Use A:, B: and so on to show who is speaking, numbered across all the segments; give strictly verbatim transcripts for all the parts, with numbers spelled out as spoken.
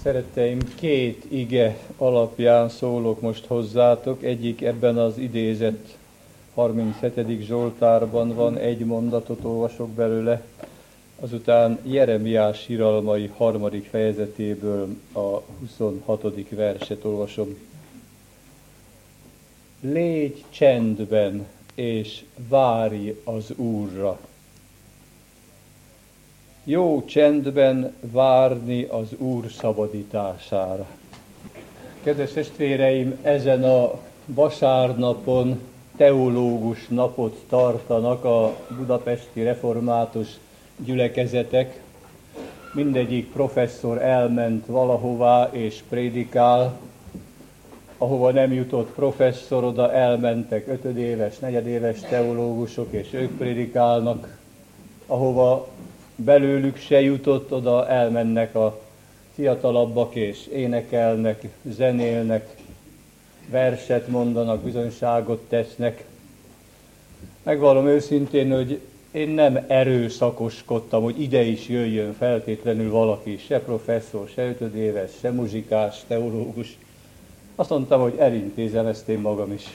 A: Szeretteim, két ige alapján szólok most hozzátok. Egyik ebben az idézett harminchetedik Zsoltárban van, egy mondatot olvasok belőle, azután Jeremiás síralmai harmadik fejezetéből a huszonhatodik verset olvasom. Légy csendben, és várj az Úrra. Jó csendben várni az Úr szabadítására. Kedves testvéreim, ezen a vasárnapon teológus napot tartanak a budapesti református gyülekezetek. Mindegyik professzor elment valahová és prédikál. Ahova nem jutott professzor, oda elmentek ötödéves, negyedéves teológusok, és ők prédikálnak. Ahova belőlük se jutott, oda elmennek a fiatalabbak, és énekelnek, zenélnek, verset mondanak, bizonyságot tesznek. Megvallom őszintén, hogy én nem erőszakoskodtam, hogy ide is jöjjön feltétlenül valaki, se professzor, se ötödéves, se muzsikás, teológus. Azt mondtam, hogy elintézem ezt én magam is.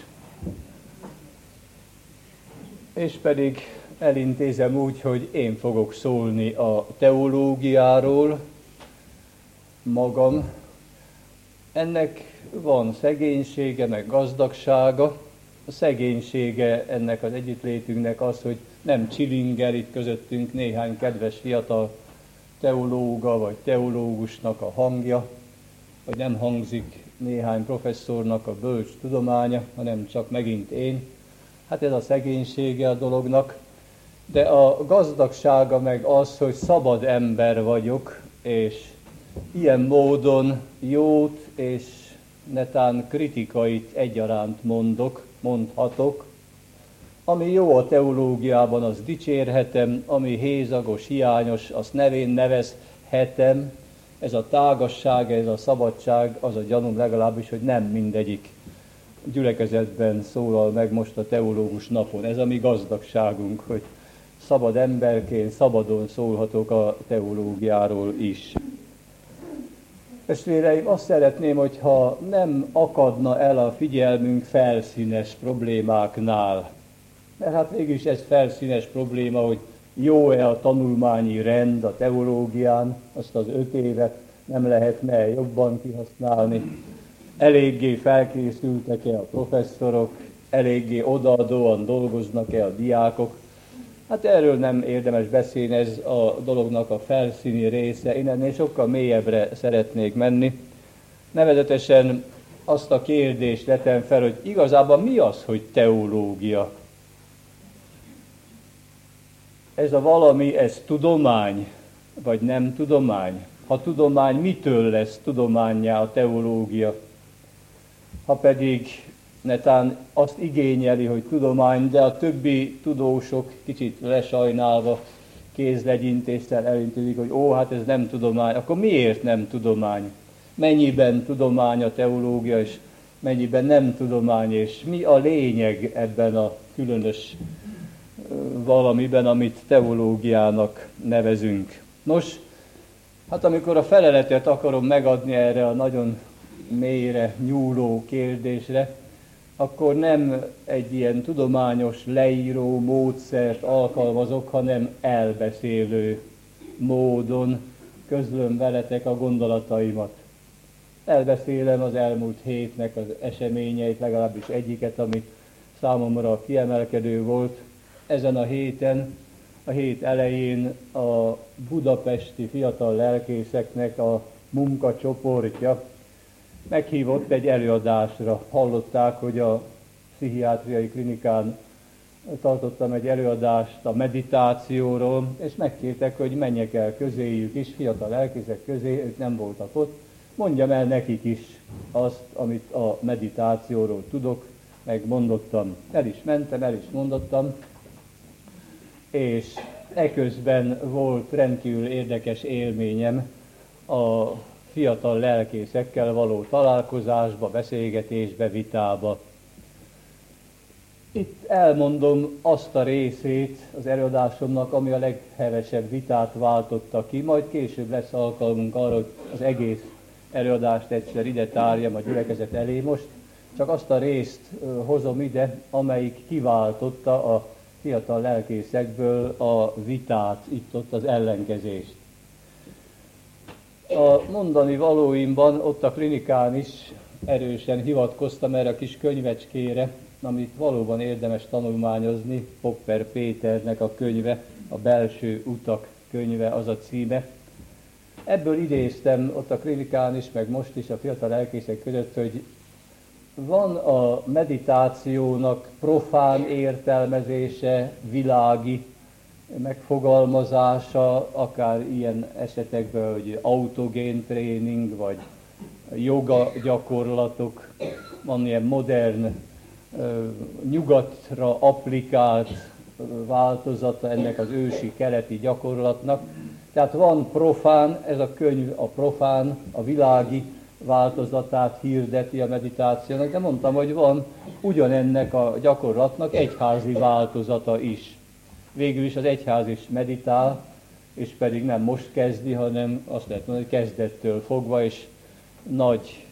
A: És pedig elintézem úgy, hogy én fogok szólni a teológiáról magam. Ennek van szegénysége, meg gazdagsága. A szegénysége ennek az együttlétünknek az, hogy nem csilingel itt közöttünk néhány kedves fiatal teológa vagy teológusnak a hangja, vagy nem hangzik néhány professzornak a bölcs tudománya, hanem csak megint én. Hát ez a szegénysége a dolognak. De a gazdagsága meg az, hogy szabad ember vagyok, és ilyen módon jót és netán kritikait egyaránt mondok, mondhatok. Ami jó a teológiában, az dicsérhetem, ami hézagos, hiányos, azt nevén nevezhetem. Ez a tágasság, ez a szabadság, az a gyanúm legalábbis, hogy nem mindegyik gyülekezetben szólal meg most a teológus napon. Ez a mi gazdagságunk, hogy szabad emberként szabadon szólhatok a teológiáról is. Testvéreim, azt szeretném, hogyha nem akadna el a figyelmünk felszínes problémáknál. Mert hát mégis ez felszínes probléma, hogy jó-e a tanulmányi rend a teológián, azt az öt évet nem lehetne jobban kihasználni. Eléggé felkészültek-e a professzorok, eléggé odaadóan dolgoznak-e a diákok. Hát erről nem érdemes beszélni, ez a dolognak a felszíni része. Én ennél sokkal mélyebbre szeretnék menni. Nevezetesen azt a kérdést vetem fel, hogy igazából mi az, hogy teológia? Ez a valami, ez tudomány, vagy nem tudomány? Ha tudomány, mitől lesz tudománnyá a teológia? Ha pedig netán azt igényeli, hogy tudomány, de a többi tudósok kicsit lesajnálva, kézlegyintéssel elintézik, hogy ó, hát ez nem tudomány, akkor miért nem tudomány? Mennyiben tudomány a teológia, és mennyiben nem tudomány, és mi a lényeg ebben a különös valamiben, amit teológiának nevezünk? Nos, hát amikor a feleletet akarom megadni erre a nagyon mélyre nyúló kérdésre, akkor nem egy ilyen tudományos leíró módszert alkalmazok, hanem elbeszélő módon közlöm veletek a gondolataimat. Elbeszélem az elmúlt hétnek az eseményeit, legalábbis egyiket, ami számomra kiemelkedő volt. Ezen a héten, a hét elején a budapesti fiatal lelkészeknek a munkacsoportja meghívott egy előadásra. Hallották, hogy a pszichiátriai klinikán tartottam egy előadást a meditációról, és megkértek, hogy menjek el közéjük is, fiatal lelkészek közé, ők nem voltak ott. Mondjam el nekik is azt, amit a meditációról tudok, meg mondottam. El is mentem, el is mondottam, és eközben volt rendkívül érdekes élményem a fiatal lelkészekkel való találkozásba, beszélgetésbe, vitába. Itt elmondom azt a részét az előadásomnak, ami a leghevesebb vitát váltotta ki, majd később lesz alkalmunk arra, hogy az egész előadást egyszer ide tárjam a gyülekezet elé. Most csak azt a részt hozom ide, amelyik kiváltotta a fiatal lelkészekből a vitát, itt-ott az ellenkezést. A mondani valóimban ott a klinikán is erősen hivatkoztam erre a kis könyvecskére, amit valóban érdemes tanulmányozni, Popper Péternek a könyve, a Belső utak könyve az a címe. Ebből idéztem ott a klinikán is, meg most is a fiatal lelkészek között, hogy van a meditációnak profán értelmezése, világi megfogalmazása, akár ilyen esetekben, hogy autogén tréning, vagy joga gyakorlatok, van ilyen modern, nyugatra applikált változata ennek az ősi keleti gyakorlatnak. Tehát van profán, ez a könyv a profán, a világi változatát hirdeti a meditációnak, de mondtam, hogy van ugyanennek a gyakorlatnak egyházi változata is. Végül is az egyház is meditál, és pedig nem most kezdi, hanem azt lehet mondani, hogy kezdettől fogva, és nagy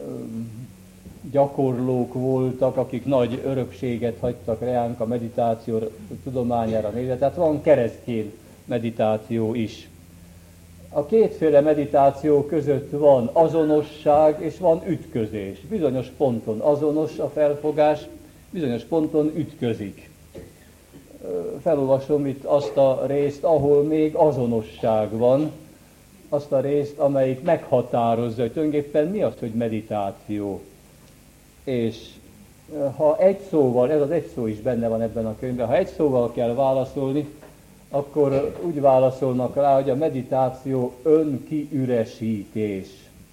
A: gyakorlók voltak, akik nagy örökséget hagytak reánk a meditáció tudományára nézve. Tehát van keresztény meditáció is. A kétféle meditáció között van azonosság és van ütközés. Bizonyos ponton azonos a felfogás, bizonyos ponton ütközik. Felolvasom itt azt a részt, ahol még azonosság van, azt a részt, amelyik meghatározza, hogy tulajdonképpen mi az, hogy meditáció. És ha egy szóval, ez az egy szó is benne van ebben a könyvben, ha egy szóval kell válaszolni, akkor úgy válaszolnak rá, hogy a meditáció önkiüresítés.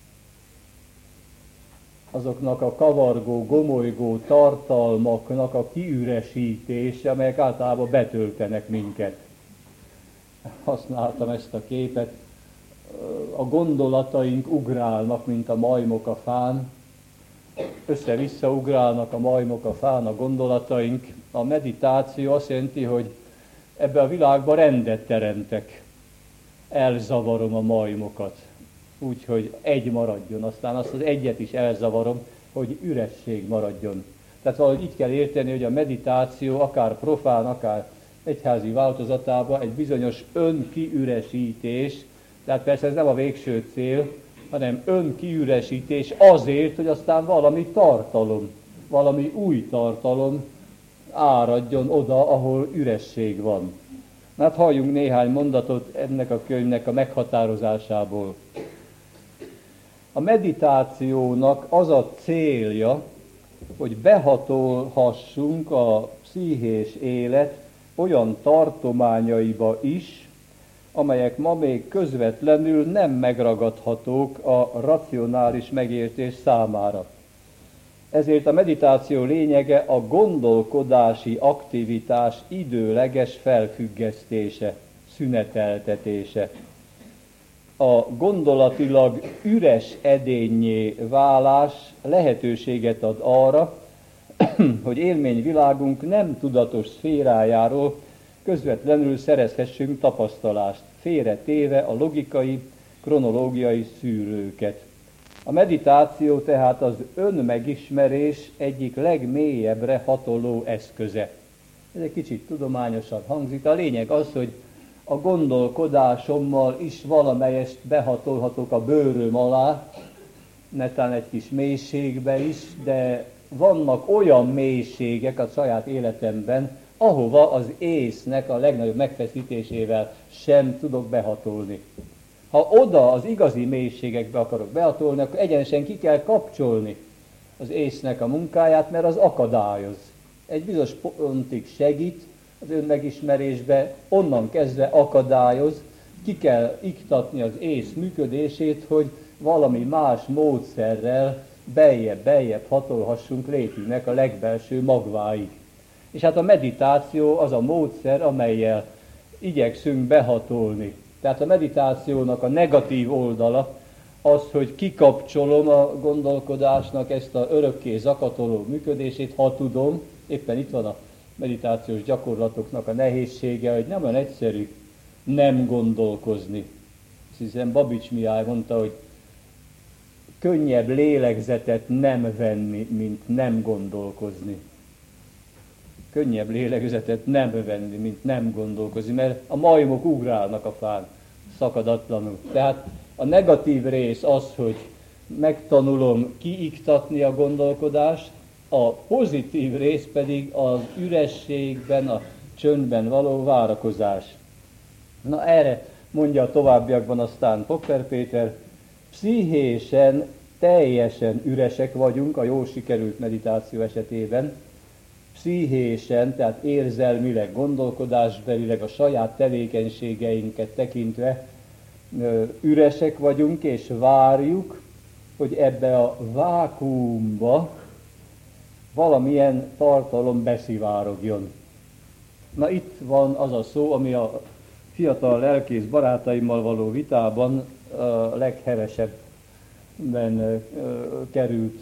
A: Azoknak a kavargó, gomolygó tartalmaknak a kiüresítése, amelyek általában betöltenek minket. Használtam ezt a képet. A gondolataink ugrálnak, mint a majmok a fán. Össze-vissza ugrálnak a majmok a fán, a gondolataink. A meditáció azt jelenti, hogy ebbe a világba rendet teremtek. Elzavarom a majmokat. Úgy, hogy egy maradjon, aztán azt az egyet is elzavarom, hogy üresség maradjon. Tehát valahogy így kell érteni, hogy a meditáció akár profán, akár egyházi változatában egy bizonyos önkiüresítés, tehát persze ez nem a végső cél, hanem önkiüresítés azért, hogy aztán valami tartalom, valami új tartalom áradjon oda, ahol üresség van. Hát halljunk néhány mondatot ennek a könyvnek a meghatározásából. A meditációnak az a célja, hogy behatolhassunk a pszichés élet olyan tartományaiba is, amelyek ma még közvetlenül nem megragadhatók a racionális megértés számára. Ezért a meditáció lényege a gondolkodási aktivitás időleges felfüggesztése, szüneteltetése. A gondolatilag üres edénnyé válás lehetőséget ad arra, hogy élményvilágunk nem tudatos szférájáról közvetlenül szerezhessünk tapasztalást, félretéve a logikai, kronológiai szűrőket. A meditáció tehát az önmegismerés egyik legmélyebbre hatoló eszköze. Ez egy kicsit tudományosan hangzik. A lényeg az, hogy a gondolkodásommal is valamelyest behatolhatok a bőröm alá, netán egy kis mélységbe is, de vannak olyan mélységek a saját életemben, ahova az észnek a legnagyobb megfeszítésével sem tudok behatolni. Ha oda az igazi mélységekbe akarok behatolni, akkor egyenesen ki kell kapcsolni az észnek a munkáját, mert az akadályoz. Egy bizonyos pontig segít az önmegismerésbe, onnan kezdve akadályoz, ki kell iktatni az ész működését, hogy valami más módszerrel beljebb-beljebb hatolhassunk létünknek a legbelső magváig. És hát a meditáció az a módszer, amellyel igyekszünk behatolni. Tehát a meditációnak a negatív oldala az, hogy kikapcsolom a gondolkodásnak ezt a örökké zakatoló működését, ha tudom, éppen itt van a meditációs gyakorlatoknak a nehézsége, hogy nem olyan egyszerű nem gondolkozni. Azt hiszem Babics Mihály mondta, hogy könnyebb lélegzetet nem venni, mint nem gondolkozni. Könnyebb lélegzetet nem venni, mint nem gondolkozni, mert a majmok ugrálnak a fán szakadatlanul. Tehát a negatív rész az, hogy megtanulom kiiktatni a gondolkodást, a pozitív rész pedig az ürességben, a csöndben való várakozás. Na erre mondja a továbbiakban aztán Popper Péter, pszichésen teljesen üresek vagyunk a jól sikerült meditáció esetében, pszichésen, tehát érzelmileg, gondolkodásbelileg a saját tevékenységeinket tekintve üresek vagyunk, és várjuk, hogy ebbe a vákuumba valamilyen tartalom beszivárogjon. Na itt van az a szó, ami a fiatal lelkész barátaimmal való vitában a leghevesebben került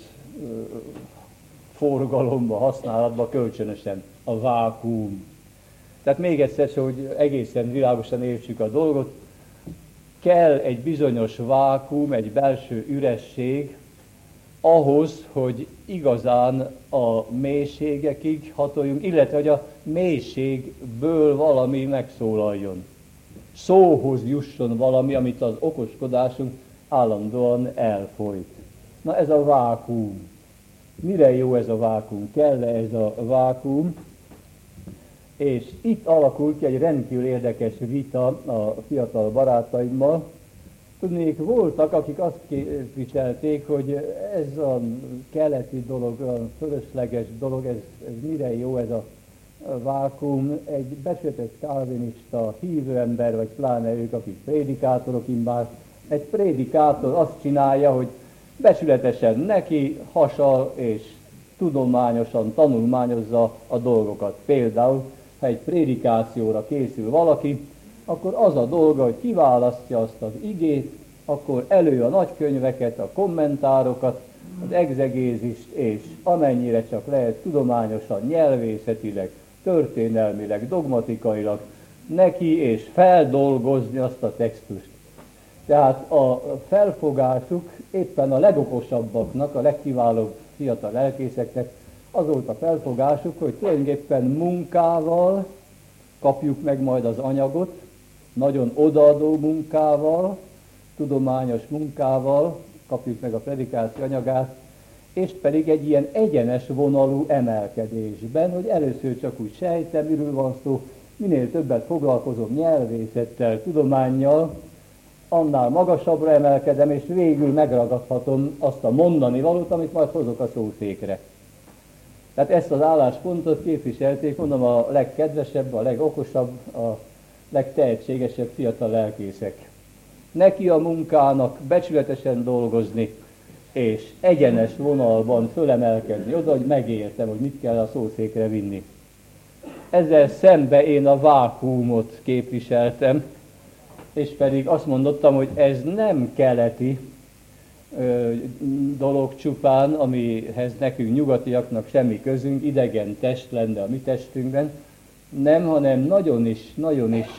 A: forgalomba, használatba kölcsönösen, a vákuum. Tehát még egyszer, hogy egészen világosan értsük a dolgot, kell egy bizonyos vákuum, egy belső üresség ahhoz, hogy igazán a mélységekig hatoljunk, illetve hogy a mélységből valami megszólaljon. Szóhoz jusson valami, amit az okoskodásunk állandóan elfolyt. Na ez a vákuum. Mire jó ez a vákuum? Kell-e ez a vákuum? És itt alakul ki egy rendkívül érdekes vita a fiatal barátaimmal. Tudnék, voltak, akik azt képviselték, hogy ez a keleti dolog, a fölösleges dolog, ez, ez mire jó ez a vákuum. Egy becsületes kálvinista hívő ember, vagy pláne ők, akik prédikátorok immár, egy prédikátor azt csinálja, hogy becsületesen neki hasal és tudományosan tanulmányozza a dolgokat. Például, ha egy prédikációra készül valaki, akkor az a dolga, hogy kiválasztja azt az igét, akkor elő a nagykönyveket, a kommentárokat, az egzegézist, és amennyire csak lehet tudományosan, nyelvészetileg, történelmileg, dogmatikailag neki, és feldolgozni azt a textust. Tehát a felfogásuk éppen a legokosabbaknak, a legkiválóbb fiatal lelkészeknek az volt a felfogásuk, hogy tulajdonképpen munkával kapjuk meg majd az anyagot, nagyon odaadó munkával, tudományos munkával kapjuk meg a predikáció anyagát, és pedig egy ilyen egyenes vonalú emelkedésben, hogy először csak úgy sejtem, miről van szó, minél többet foglalkozom nyelvészettel, tudománnyal, annál magasabbra emelkedem, és végül megragadhatom azt a mondani valót, amit majd hozok a szószékre. Tehát ezt az álláspontot képviselték, mondom, a legkedvesebb, a legokosabb, a legtehetségesebb fiatal lelkészek. Neki a munkának becsületesen dolgozni, és egyenes vonalban fölemelkedni oda, hogy megértem, hogy mit kell a szószékre vinni. Ezzel szembe én a vákuumot képviseltem, és pedig azt mondottam, hogy ez nem keleti ö, dolog csupán, amihez nekünk nyugatiaknak semmi közünk, idegen test lenne a mi testünkben, nem, hanem nagyon is, nagyon is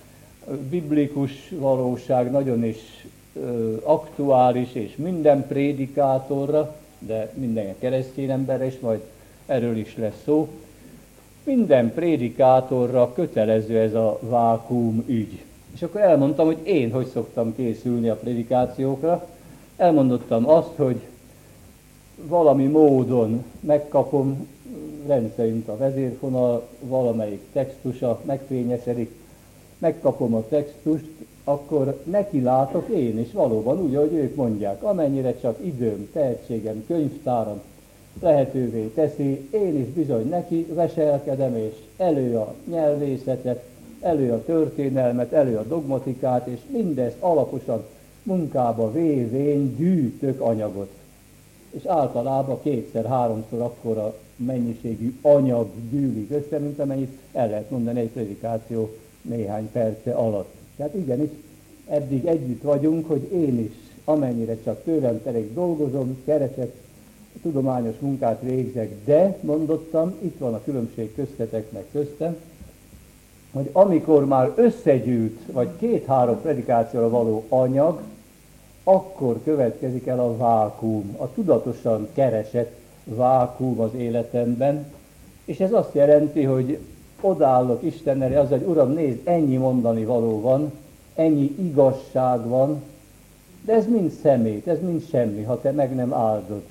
A: biblikus valóság, nagyon is ö, aktuális, és minden prédikátorra, de minden keresztény emberre is, majd erről is lesz szó, minden prédikátorra kötelező ez a vákuum ügy. És akkor elmondtam, hogy én hogy szoktam készülni a prédikációkra. Elmondottam azt, hogy valami módon megkapom rendszerint a vezérfonal, valamelyik textusa megfényesedik, megkapom a textust, akkor neki látok én is valóban úgy, ahogy ők mondják. Amennyire csak időm, tehetségem, könyvtáram lehetővé teszi, én is bizony neki veselkedem, és elő a nyelvészetet, elő a történelmet, elő a dogmatikát, és mindezt alaposan munkába vévén gyűjtök anyagot. És általában kétszer-háromszor akkora mennyiségű anyag gyűlik össze, mint amennyit el lehet mondani egy predikáció néhány perce alatt. Tehát igenis, eddig együtt vagyunk, hogy én is, amennyire csak tőlem telik dolgozom, keresek, tudományos munkát végzek, de, mondottam, itt van a különbség köztetek meg köztem, hogy amikor már összegyűjt, vagy két-három predikációra való anyag, akkor következik el a vákuum, a tudatosan keresett vákuum az életemben, és ez azt jelenti, hogy odállok Isten elé, az, hogy Uram, nézd, ennyi mondani való van, ennyi igazság van, de ez mind szemét, ez mind semmi, ha te meg nem áldod.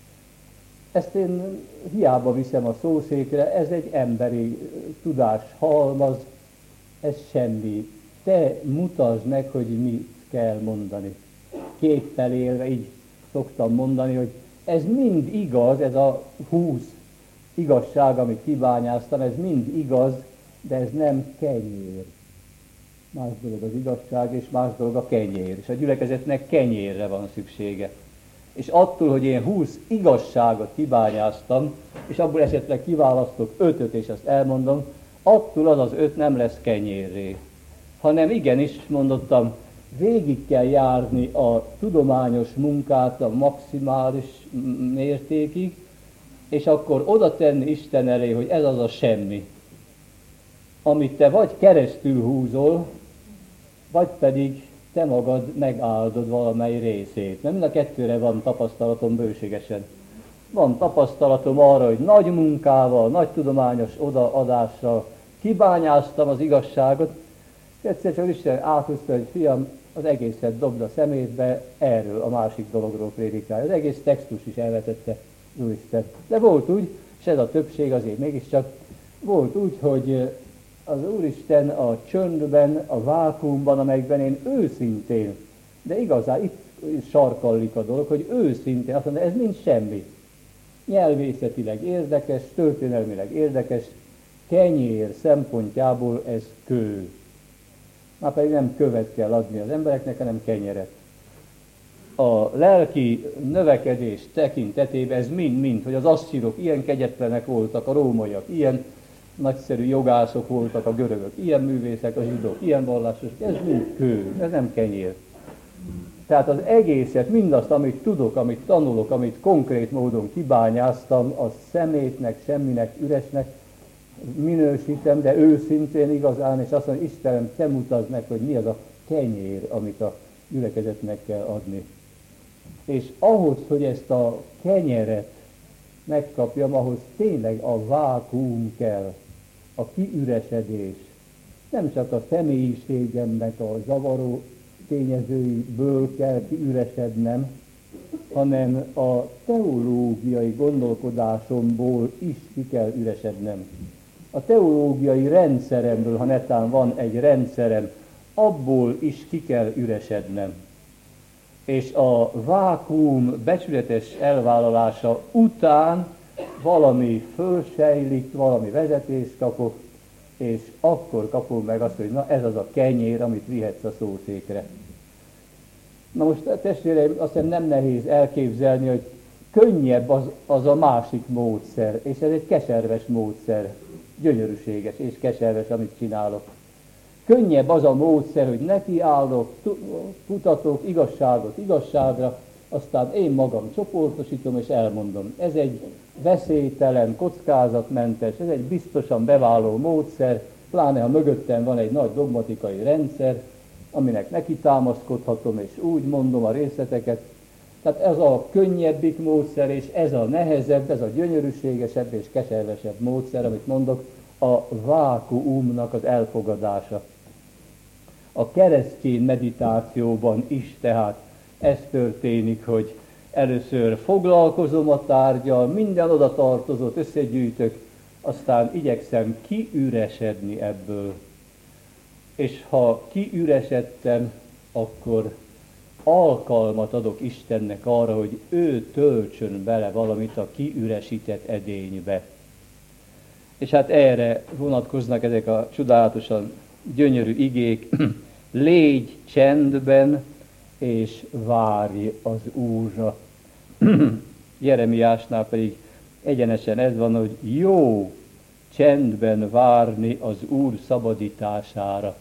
A: Ezt én hiába viszem a szószékre, ez egy emberi tudás halmaz, ez semmi. Te mutasd meg, hogy mit kell mondani. Képpel élve így szoktam mondani, hogy ez mind igaz, ez a húsz igazság, amit kibányáztam, ez mind igaz, de ez nem kenyér. Más dolog az igazság, és más dolog a kenyér. És a gyülekezetnek kenyérre van szüksége. És attól, hogy én húsz igazságot kibányáztam, és abból esetleg kiválasztok ötöt, és azt elmondom, attól az az öt nem lesz kenyérré. Hanem igenis, mondottam, végig kell járni a tudományos munkát a maximális mértékig, és akkor oda tenni Isten elé, hogy ez az a semmi, amit te vagy keresztül húzol, vagy pedig te magad megáldod valamely részét. Mert mind a kettőre van tapasztalatom bőségesen. Van tapasztalatom arra, hogy nagy munkával, nagy tudományos odaadással kibányáztam az igazságot, és egyszer csak Isten áthúzta, hogy fiam, az egészet dobd a szemétbe, erről a másik dologról prédikálja. Az egész textus is elvetette Úristen. De volt úgy, és ez a többség azért mégiscsak, volt úgy, hogy az Úristen a csöndben, a vákuumban, amelyikben én őszintén, de igazán itt sarkallik a dolog, hogy őszintén azt mondja, ez mind semmi. Nyelvészetileg érdekes, történelmileg érdekes, kenyér szempontjából ez kő. Már pedig nem követ kell adni az embereknek, hanem kenyeret. A lelki növekedés tekintetében ez mind-mind, hogy az asszírok ilyen kegyetlenek voltak, a rómaiak ilyen nagyszerű jogászok voltak, a görögök ilyen művészek, a zsidók ilyen vallásos, ez mind kő, ez nem kenyér. Tehát az egészet, mindazt, amit tudok, amit tanulok, amit konkrét módon kibányáztam, az szemétnek, semminek, üresnek minősítem, de őszintén igazán, és azt mondom, Istenem, te mutasd meg, hogy mi az a kenyér, amit a gyülekezetnek kell adni. És ahhoz, hogy ezt a kenyeret megkapjam, ahhoz tényleg a vákuum kell, a kiüresedés. Nem csak a személyiségemnek a zavaró tényezőiből kell kiüresednem, hanem a teológiai gondolkodásomból is ki kell üresednem. A teológiai rendszeremből, ha netán van egy rendszerem, abból is ki kell üresednem. És a vákuum becsületes elvállalása után valami fölsejlik, valami vezetést kapok, és akkor kapom meg azt, hogy na ez az a kenyér, amit vihetsz a szószékre. Na most testvéreim, azt hiszem nem nehéz elképzelni, hogy könnyebb az, az a másik módszer, és ez egy keserves módszer, gyönyörűséges és keserves, amit csinálok. Könnyebb az a módszer, hogy nekiállok, kutatok igazságot igazságra, aztán én magam csoportosítom és elmondom. Ez egy veszélytelen, kockázatmentes, ez egy biztosan beváló módszer, pláne ha mögöttem van egy nagy dogmatikai rendszer, aminek neki támaszkodhatom, és úgy mondom a részleteket. Tehát ez a könnyebbik módszer, és ez a nehezebb, ez a gyönyörűségesebb és keservesebb módszer, amit mondok, a vákuumnak az elfogadása. A keresztény meditációban is tehát ez történik, hogy először foglalkozom a tárgyal, minden oda tartozót összegyűjtök, aztán igyekszem kiüresedni ebből. És ha kiüresedtem, akkor alkalmat adok Istennek arra, hogy ő töltsön bele valamit a kiüresített edénybe. És hát erre vonatkoznak ezek a csodálatosan gyönyörű igék. Légy csendben, és várj az Úrra. Jeremiásnál pedig egyenesen ez van, hogy jó csendben várni az Úr szabadítására.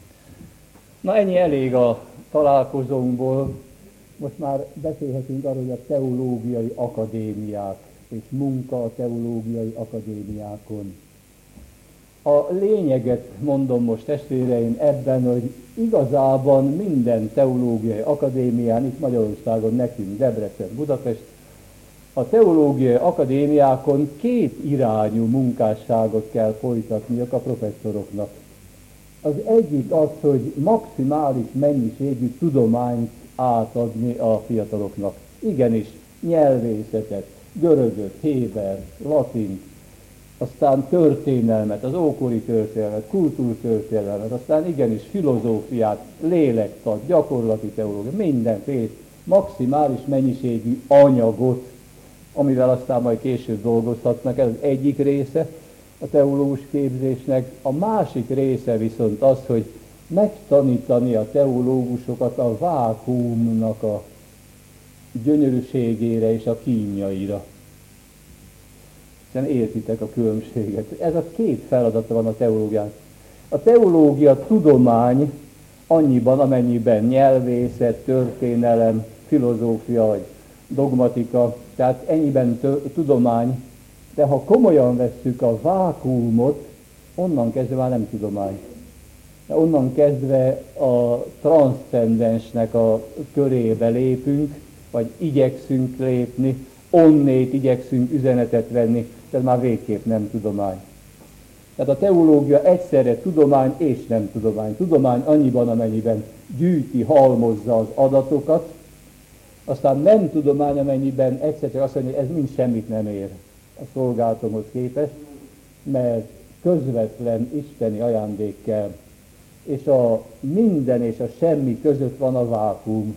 A: Na ennyi elég a találkozónkból. Most már beszélhetünk arról, hogy a teológiai akadémiák és munka a teológiai akadémiákon. A lényeget mondom most, testvéreim, ebben, hogy igazában minden teológiai akadémián, itt Magyarországon nekünk, Debrecen, Budapest, a teológiai akadémiákon két irányú munkásságot kell folytatniuk a professzoroknak. Az egyik az, hogy maximális mennyiségű tudományt átadni a fiataloknak. Igenis, nyelvészetet, görögöt, héber, latint, aztán történelmet, az ókori történelmet, kultúrtörténelmet, aztán igenis filozófiát, lélektant, gyakorlati teológia, mindenféle maximális mennyiségű anyagot, amivel aztán majd később dolgozhatnak. Ez az egyik része a teológus képzésnek. A másik része viszont az, hogy megtanítani a teológusokat a vákuumnak a gyönyörűségére és a kínjaira. Hiszen értitek a különbséget. Ez a két feladata van a teológiának. A teológia tudomány annyiban, amennyiben nyelvészet, történelem, filozófia vagy dogmatika, tehát ennyiben t- tudomány, de ha komolyan vesszük a vákuumot, onnan kezdve már nem tudomány. De onnan kezdve a transzcendensnek a körébe lépünk, vagy igyekszünk lépni, onnét igyekszünk üzenetet venni, ez már végképp nem tudomány. Tehát a teológia egyszerre tudomány és nem tudomány. Tudomány annyiban, amennyiben gyűjti, halmozza az adatokat, aztán nem tudomány, amennyiben egyszer csak azt mondja, hogy ez mind semmit nem ér a szolgálatomhoz képest, mert közvetlen isteni ajándék kell. És a minden és a semmi között van a vákuum.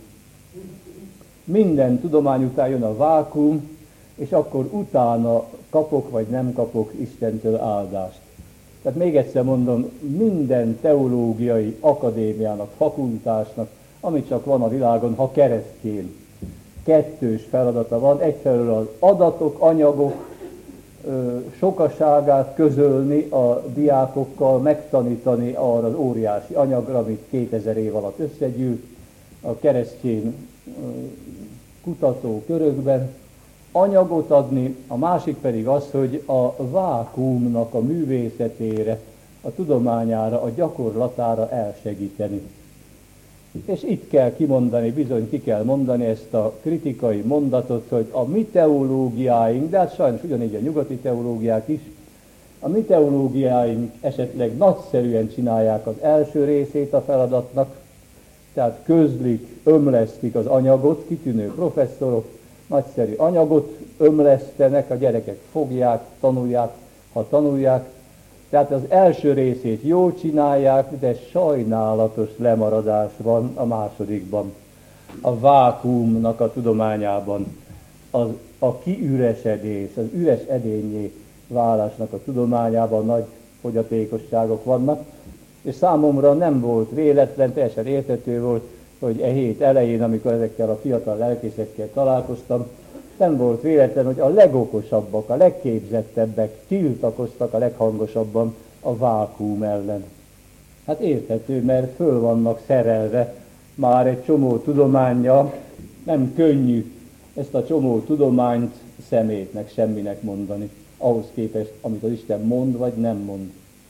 A: Minden tudomány után jön a vákuum, és akkor utána kapok vagy nem kapok Istentől áldást. Tehát még egyszer mondom, minden teológiai akadémiának, fakultásnak, amit csak van a világon, ha keresztény, kettős feladata van. Egyfelől az adatok, anyagok ö, sokaságát közölni a diákokkal, megtanítani arra az óriási anyagra, amit kétezer év alatt összegyűlt a keresztény ö, kutató körökben, anyagot adni, a másik pedig az, hogy a vákuumnak a művészetére, a tudományára, a gyakorlatára elsegíteni. És itt kell kimondani, bizony ki kell mondani ezt a kritikai mondatot, hogy a mi teológiáink, de hát sajnos ugyanígy a nyugati teológiák is, a mi teológiáink esetleg nagyszerűen csinálják az első részét a feladatnak, tehát közlik, ömlesztik az anyagot, kitűnő professzorok, nagyszerű anyagot ömlesztenek, a gyerekek fogják, tanulják, ha tanulják. Tehát az első részét jól csinálják, de sajnálatos lemaradás van a másodikban. A vákuumnak a tudományában, az, a kiüresedés, az üres edényé válásnak a tudományában nagy fogyatékosságok vannak, és számomra nem volt véletlen, teljesen érthető volt, hogy e hét elején, amikor ezekkel a fiatal lelkészekkel találkoztam, nem volt véletlen, hogy a legokosabbak, a legképzettebbek tiltakoztak a leghangosabban a vákuum ellen. Hát érthető, mert föl vannak szerelve már egy csomó tudománnyal, nem könnyű ezt a csomó tudományt szemétnek, semminek mondani, ahhoz képest, amit az Isten mond, vagy nem mond.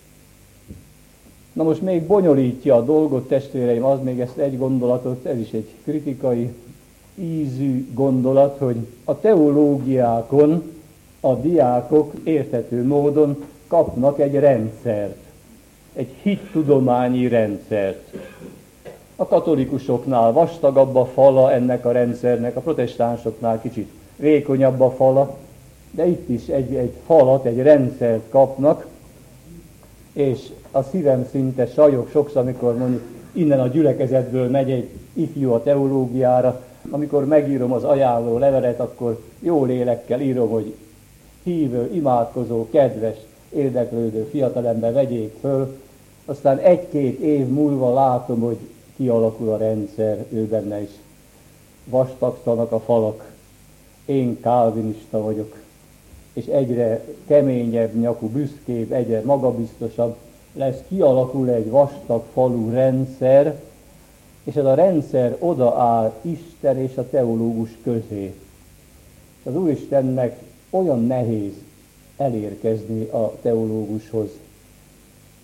A: Na most még bonyolítja a dolgot, testvéreim, az még ezt egy gondolatot, ez is egy kritikai ízű gondolat, hogy a teológiákon a diákok érthető módon kapnak egy rendszert, egy hittudományi rendszert. A katolikusoknál vastagabb a fala ennek a rendszernek, a protestánsoknál kicsit vékonyabb a fala, de itt is egy, egy falat, egy rendszert kapnak, és a szívem szinte sajog sokszor, amikor mondjuk innen a gyülekezetből megy egy ifjú a teológiára, amikor megírom az ajánló levelet, akkor jó lélekkel írom, hogy hívő, imádkozó, kedves, érdeklődő fiatalember vegyék föl, aztán egy-két év múlva látom, hogy kialakul a rendszer, ő benne is. Vastagszanak a falak, én kálvinista vagyok, és egyre keményebb nyakú, büszkébb, egyre magabiztosabb lesz, kialakul egy vastag falú rendszer, és ez a rendszer odaáll Isten és a teológus közé. Az Úristennek olyan nehéz elérkezni a teológushoz.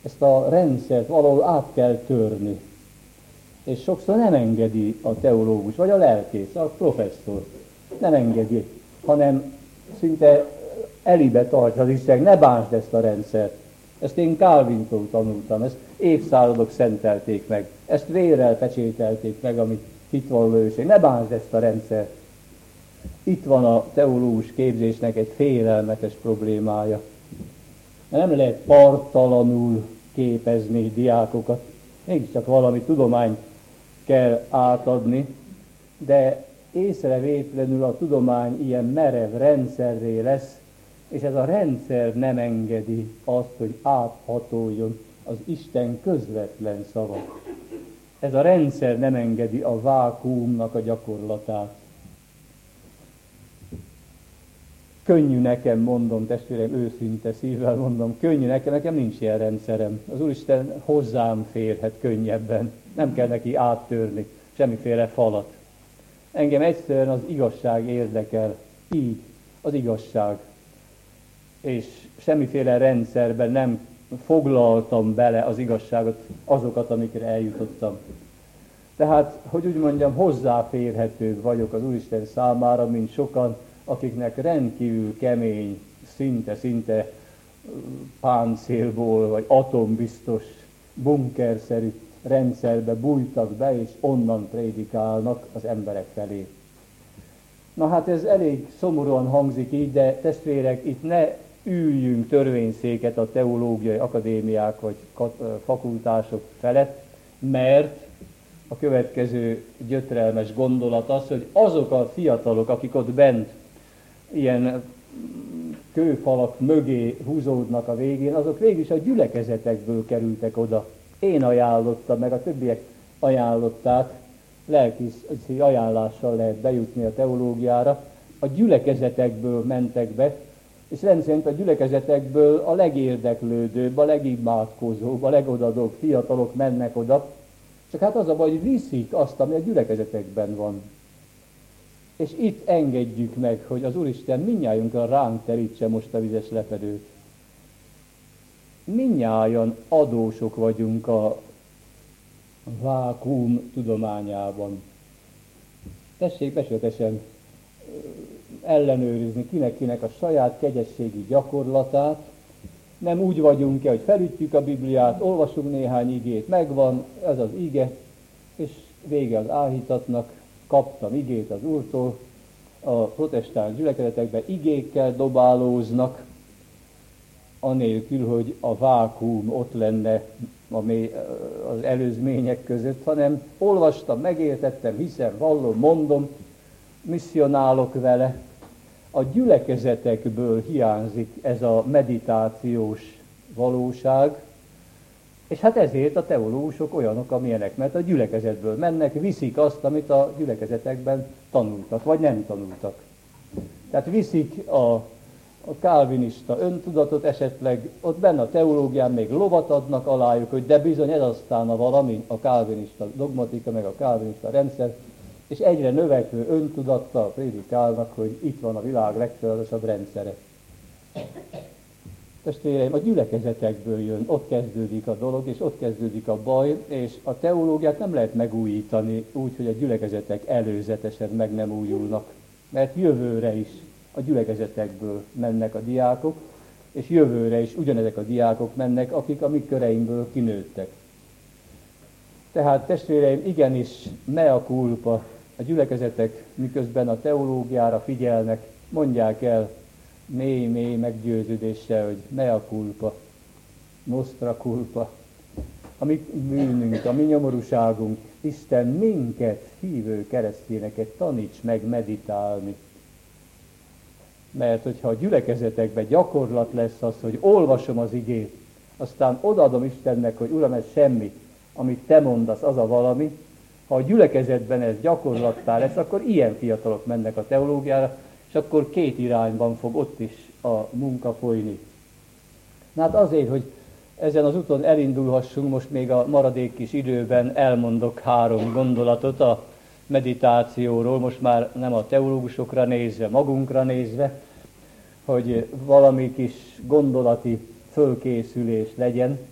A: Ezt a rendszert valahol át kell törni. És sokszor nem engedi a teológus, vagy a lelkész, a professzor. Nem engedi, hanem szinte elibe tartja az Isten, ne bánsd ezt a rendszert. Ezt én Calvintól tanultam, ezt évszázadok szentelték meg, ezt vérrel pecsételték meg, amit hitvalló őség. Ne bánsd ezt a rendszert. Itt van a teológus képzésnek egy félelmetes problémája. Nem lehet parttalanul képezni diákokat, mégiscsak valami tudományt kell átadni, de észrevétlenül a tudomány ilyen merev rendszerré lesz, és ez a rendszer nem engedi azt, hogy áthatoljon az Isten közvetlen szava. Ez a rendszer nem engedi a vákuumnak a gyakorlatát. Könnyű nekem, mondom, testvérem, őszinte szívvel mondom, könnyű nekem, nekem nincs ilyen rendszerem. Az Úristen hozzám férhet könnyebben, nem kell neki áttörni semmiféle falat. Engem egyszerűen az igazság érdekel, így, az igazság. És semmiféle rendszerben nem foglaltam bele az igazságot, azokat, amikre eljutottam. Tehát, hogy úgy mondjam, hozzáférhetőbb vagyok az Úristen számára, mint sokan, akiknek rendkívül kemény, szinte-szinte páncélból, vagy atombiztos, bunkerszerű rendszerbe bújtak be, és onnan prédikálnak az emberek felé. Na hát ez elég szomorúan hangzik így, de testvérek, itt ne üljünk törvényszéket a teológiai akadémiák vagy fakultások felett, mert a következő gyötrelmes gondolat az, hogy azok a fiatalok, akik ott bent ilyen kőfalak mögé húzódnak a végén, azok végül is a gyülekezetekből kerültek oda. Én ajánlottam, meg a többiek ajánlották, lelkiszi ajánlással lehet bejutni a teológiára, a gyülekezetekből mentek be, és rendszerint a gyülekezetekből a legérdeklődőbb, a legimádkozóbb, a legodadóbb fiatalok mennek oda, csak hát az a baj, hogy viszik azt, ami a gyülekezetekben van. És itt engedjük meg, hogy az Úristen mindnyájunkra ránk terítse most a vizes lepedőt. Mindnyájan adósok vagyunk a vákuum tudományában. Tessék becsületesen ellenőrizni kinek-kinek a saját kegyességi gyakorlatát. Nem úgy vagyunk-e, hogy felütjük a Bibliát, olvasunk néhány igét, megvan ez az ige, és vége az áhítatnak, kaptam igét az Úrtól, a protestáns gyülekezetekben igékkel dobálóznak, anélkül, hogy a vákuum ott lenne az előzmények között, hanem olvastam, megértettem, hiszem, vallom, mondom, misszionálok vele. A gyülekezetekből hiányzik ez a meditációs valóság, és hát ezért a teológusok olyanok, amilyenek, mert a gyülekezetből mennek, viszik azt, amit a gyülekezetekben tanultak, vagy nem tanultak. Tehát viszik a, a kálvinista öntudatot, esetleg ott benne a teológián még lovat adnak alájuk, hogy de bizony ez aztán a valami, a kálvinista dogmatika, meg a kálvinista rendszer, és egyre növekvő öntudattal prédikálnak, hogy itt van a világ legfeladosabb rendszere. Testvéreim, a gyülekezetekből jön, ott kezdődik a dolog, és ott kezdődik a baj, és a teológiát nem lehet megújítani úgy, hogy a gyülekezetek előzetesen meg nem újulnak. Mert jövőre is a gyülekezetekből mennek a diákok, és jövőre is ugyanezek a diákok mennek, akik a mi köreinkből kinőttek. Tehát testvéreim, igenis mea culpa, a gyülekezetek miközben a teológiára figyelnek, mondják el mély-mély meggyőződéssel, hogy mea culpa, nostra culpa, a mi bűnünk, a mi nyomorúságunk, Isten minket, hívő keresztényeket taníts meg meditálni. Mert hogyha a gyülekezetekben gyakorlat lesz az, hogy olvasom az igét, aztán odaadom Istennek, hogy Uram, ez semmi, amit te mondasz, az a valami, ha a gyülekezetben ez gyakorlattá lesz, akkor ilyen fiatalok mennek a teológiára, és akkor két irányban fog ott is a munka folyni. Na hát azért, hogy ezen az úton elindulhassunk, most még a maradék kis időben elmondok három gondolatot a meditációról, most már nem a teológusokra nézve, magunkra nézve, hogy valami kis gondolati fölkészülés legyen,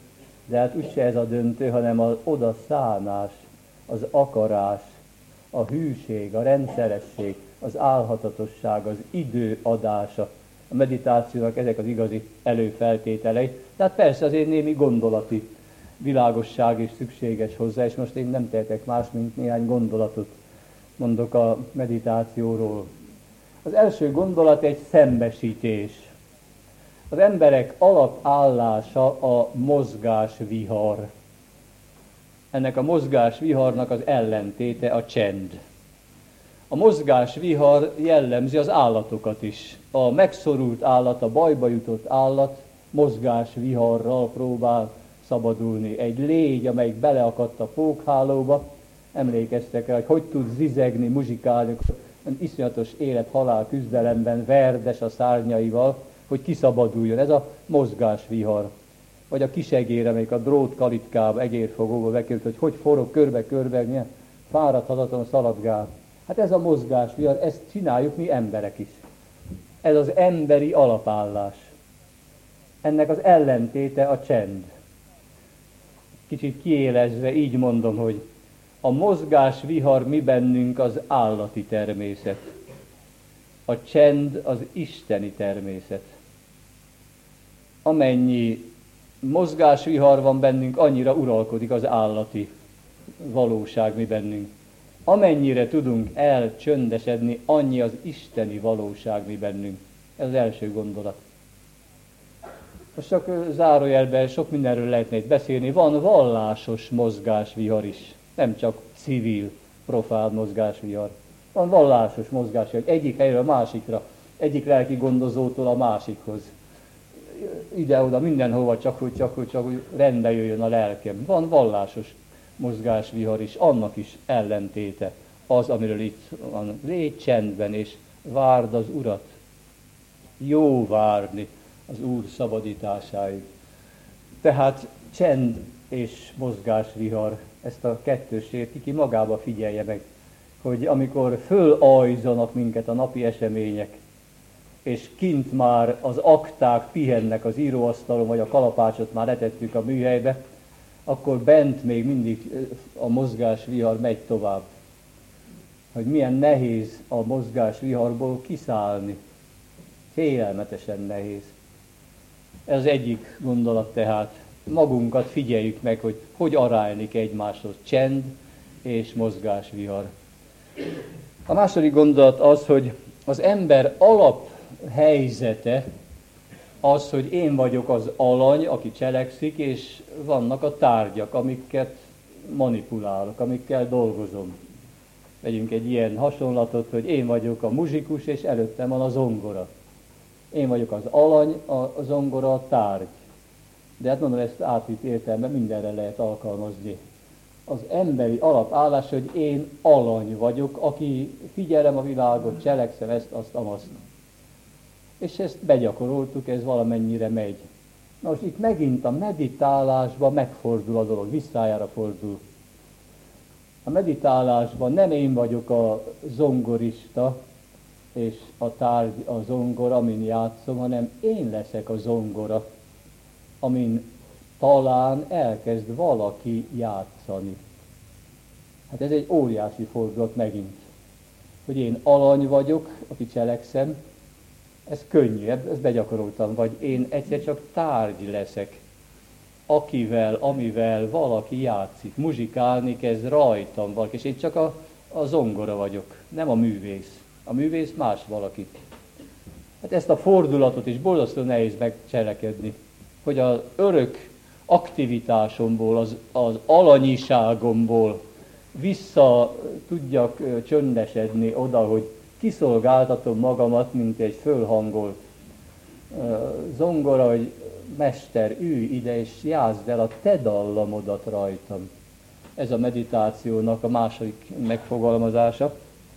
A: De hát úgyse ez a döntő, hanem az odaszánás, az akarás, a hűség, a rendszeresség, az álhatatosság, az idő adása. A meditációnak ezek az igazi előfeltételei. Tehát persze azért némi gondolati világosság is szükséges hozzá, és most én nem tehetek más, mint néhány gondolatot mondok a meditációról. Az első gondolat egy szembesítés. Az emberek alapállása a mozgásvihar. Ennek a mozgásviharnak az ellentéte a csend. A mozgásvihar jellemzi az állatokat is. A megszorult állat, a bajba jutott állat mozgásviharral próbál szabadulni. Egy légy, amelyik beleakadt a pókhálóba, emlékeztek rá, hogy hogy tud zizegni, muzsikálni, iszonyatos élet-halál küzdelemben verdes a szárnyaival, hogy kiszabaduljon. Ez a mozgásvihar. Vagy a kisegér, amelyik a drót kalitkába, egérfogóba bekerült, hogy hogy forog körbe-körbe, milyen fáradhatatlan szaladgál. Hát ez a mozgásvihar, ezt csináljuk mi emberek is. Ez az emberi alapállás. Ennek az ellentéte a csend. Kicsit kiélezve így mondom, hogy a mozgásvihar mi bennünk az állati természet. A csend az isteni természet. Amennyi mozgásvihar van bennünk, annyira uralkodik az állati valóság mi bennünk. Amennyire tudunk elcsöndesedni, annyi az isteni valóság mi bennünk. Ez az első gondolat. Most csak zárójelben sok mindenről lehetne itt beszélni. Van vallásos mozgásvihar is, nem csak civil, profán mozgásvihar. Van vallásos mozgásvihar, egyik helyről a másikra, egyik lelki gondozótól a másikhoz. Ide-oda, mindenhova, csak hogy, csak hogy, csak hogy rendbe jöjjön a lelkem. Van vallásos mozgásvihar is, annak is ellentéte az, amiről itt van. Légy csendben, és várd az Urat. Jó várni az Úr szabadításáig. Tehát csend és mozgásvihar, ezt a kettősért ki magába figyelje meg, hogy amikor fölajzanak minket a napi események, és kint már az akták pihennek az íróasztalon, vagy a kalapácsot már letettük a műhelybe, akkor bent még mindig a mozgásvihar megy tovább. Hogy milyen nehéz a mozgásviharból kiszállni. Félelmetesen nehéz. Ez az egyik gondolat tehát. Magunkat figyeljük meg, hogy hogy aránylik egymáshoz csend és mozgásvihar. A második gondolat az, hogy az ember alaphelyzete az, hogy én vagyok az alany, aki cselekszik, és vannak a tárgyak, amiket manipulálok, amikkel dolgozom. Vegyünk egy ilyen hasonlatot, hogy én vagyok a muzsikus, és előttem van a zongora. Én vagyok az alany, a zongora a tárgy. De hát mondom, ezt átvitt értelemben mindenre lehet alkalmazni. Az emberi alapállás, hogy én alany vagyok, aki figyelem a világot, cselekszem ezt, azt, amazt. És ezt begyakoroltuk, ez valamennyire megy. Na most itt megint a meditálásban megfordul a dolog, visszájára fordul. A meditálásban nem én vagyok a zongorista, és a tárgy a zongora, amin játszom, hanem én leszek a zongora, amin talán elkezd valaki játszani. Hát ez egy óriási fordulat megint, hogy én alany vagyok, aki cselekszem, ez könnyű, ezt begyakoroltam, vagy én egyszer csak tárgy leszek, akivel, amivel valaki játszik, muzsikálni kezd rajtam valaki, és én csak a, a zongora vagyok, nem a művész. A művész más valaki. Hát ezt a fordulatot is borzasztó nehéz megcselekedni, hogy az örök aktivitásomból, az, az alanyiságomból vissza tudjak csöndesedni oda, hogy kiszolgáltatom magamat, mint egy fölhangolt zongora, hogy mester, ülj ide és játszd el a te dallamodat rajtam. Ez a meditációnak a második megfogalmazása.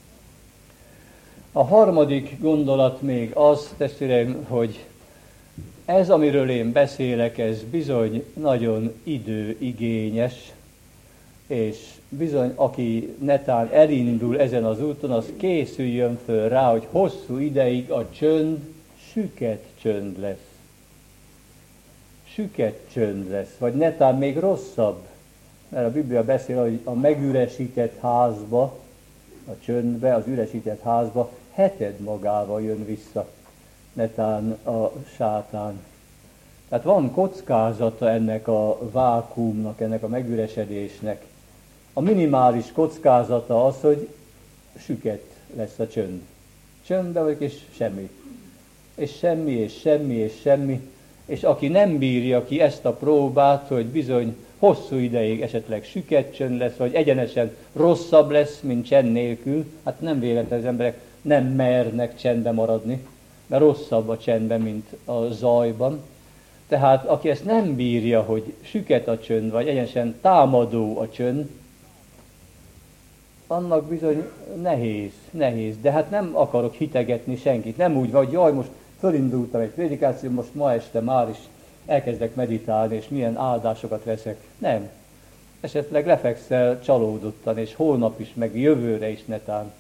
A: A harmadik gondolat még az, testvéreim, hogy ez, amiről én beszélek, ez bizony nagyon időigényes, és bizony, aki netán elindul ezen az úton, az készüljön föl rá, hogy hosszú ideig a csönd süket csönd lesz. süket csönd lesz, vagy netán még rosszabb, mert a Biblia beszél, hogy a megüresített házba, a csöndbe, az üresített házba heted magával jön vissza, netán a sátán. Tehát van kockázata ennek a vákuumnak, ennek a megüresedésnek. A minimális kockázata az, hogy süket lesz a csönd. Csöndbe vagyok, és semmi. És semmi, és semmi, és semmi. És aki nem bírja ki ezt a próbát, hogy bizony hosszú ideig esetleg süket csönd lesz, vagy egyenesen rosszabb lesz, mint csend nélkül, hát nem véletlenül az emberek nem mernek csendben maradni, mert rosszabb a csendben, mint a zajban. Tehát aki ezt nem bírja, hogy süket a csönd, vagy egyenesen támadó a csönd, annak bizony nehéz, nehéz. De hát nem akarok hitegetni senkit. Nem úgy van, hogy jaj, most fölindultam egy prédikáció, most ma este már is elkezdek meditálni, és milyen áldásokat veszek. Nem. Esetleg lefekszel csalódottan, és holnap is, meg jövőre is netán.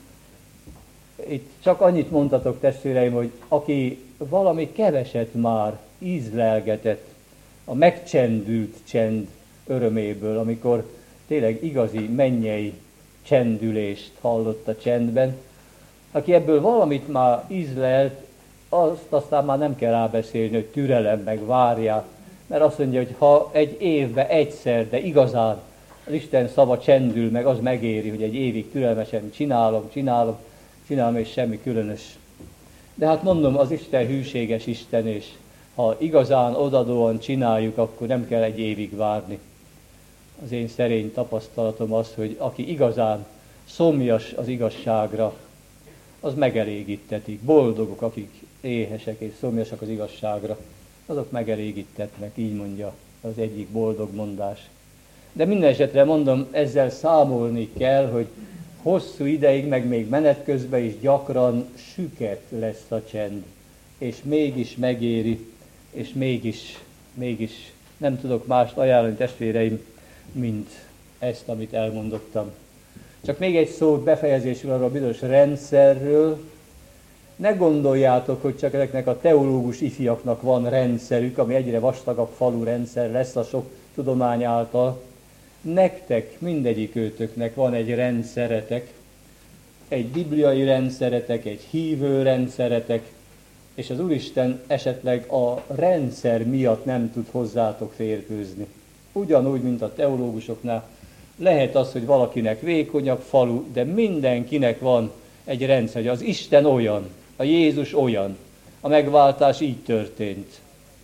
A: Itt csak annyit mondhatok, testvéreim, hogy aki valami keveset már ízlelgetett a megcsendült csend öröméből, amikor tényleg igazi mennyei csendülést hallott a csendben, aki ebből valamit már ízlelt, azt aztán már nem kell rábeszélni, hogy türelem, meg várják, mert azt mondja, hogy ha egy évben egyszer, de igazán az Isten szava csendül meg, az megéri, hogy egy évig türelmesen csinálom, csinálom, csinálom, és semmi különös. De hát mondom, az Isten hűséges Isten, és ha igazán odadóan csináljuk, akkor nem kell egy évig várni. Az én szerény tapasztalatom az, hogy aki igazán szomjas az igazságra, az megelégítetik. Boldogok, akik éhesek és szomjasak az igazságra, azok megelégítetnek, így mondja az egyik boldog mondás. De minden esetre mondom, ezzel számolni kell, hogy hosszú ideig, meg még menet közben is gyakran süket lesz a csend, és mégis megéri, és mégis, mégis nem tudok mást ajánlani, testvéreim, mint ezt, amit elmondottam. Csak még egy szót befejezésül arról a bizonyos rendszerről. Ne gondoljátok, hogy csak ezeknek a teológus ifjaknak van rendszerük, ami egyre vastagabb falu rendszer lesz a sok tudomány által. Nektek, mindegyikőtöknek van egy rendszeretek, egy bibliai rendszeretek, egy hívő rendszeretek, és az Úristen esetleg a rendszer miatt nem tud hozzátok férkőzni. Ugyanúgy, mint a teológusoknál. Lehet az, hogy valakinek vékonyabb falu, de mindenkinek van egy rendszer, hogy az Isten olyan, a Jézus olyan, a megváltás így történt.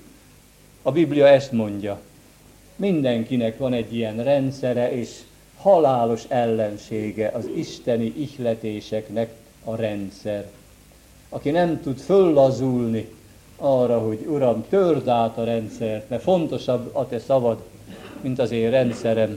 A: A Biblia ezt mondja. Mindenkinek van egy ilyen rendszere, és halálos ellensége az isteni ihletéseknek a rendszer. Aki nem tud föllazulni arra, hogy Uram, törd át a rendszert, mert fontosabb a te szavad, mint az én rendszerem.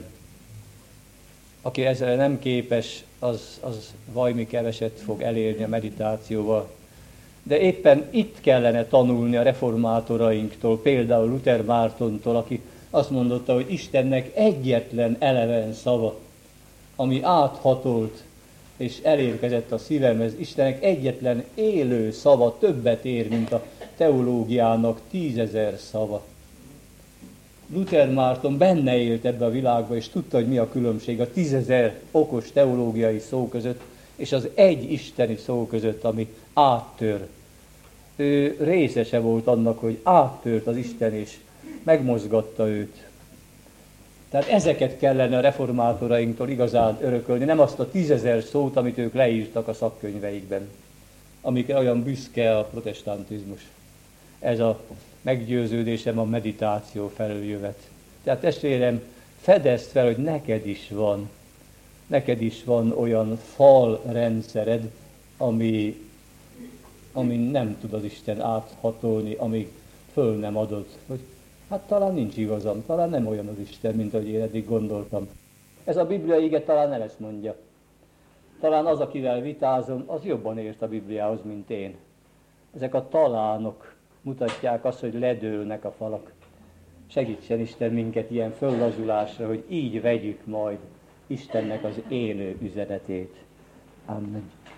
A: Aki ezzel nem képes, az, az vajmi keveset fog elérni a meditációval. De éppen itt kellene tanulni a reformátorainktól, például Luther Mártontól, aki azt mondotta, hogy Istennek egyetlen eleven szava, ami áthatolt és elérkezett a szívemhez. Istennek egyetlen élő szava többet ér, mint a teológiának tízezer szava. Luther Márton benne élt ebbe a világba, és tudta, hogy mi a különbség a tízezer okos teológiai szó között, és az egy isteni szó között, ami áttör. Ő részese volt annak, hogy áttört az Isten, és megmozgatta őt. Tehát ezeket kellene a reformátorainktól igazán örökölni, nem azt a tízezer szót, amit ők leírtak a szakkönyveikben, amikre olyan büszke a protestantizmus. Ez a meggyőződésem a meditáció felől jövet. Tehát testvérem, fedezd fel, hogy neked is van, neked is van olyan fal rendszered, ami, ami nem tud az Isten áthatolni, amíg föl nem adod, hogy hát talán nincs igazam, talán nem olyan az Isten, mint ahogy én eddig gondoltam. Ez a Biblia ige talán nem ezt mondja. Talán az, akivel vitázom, az jobban ért a Bibliához, mint én. Ezek a talánok mutatják azt, hogy ledőlnek a falak. Segítsen Isten minket ilyen föllazulásra, hogy így vegyük majd Istennek az élő üzenetét. Amen.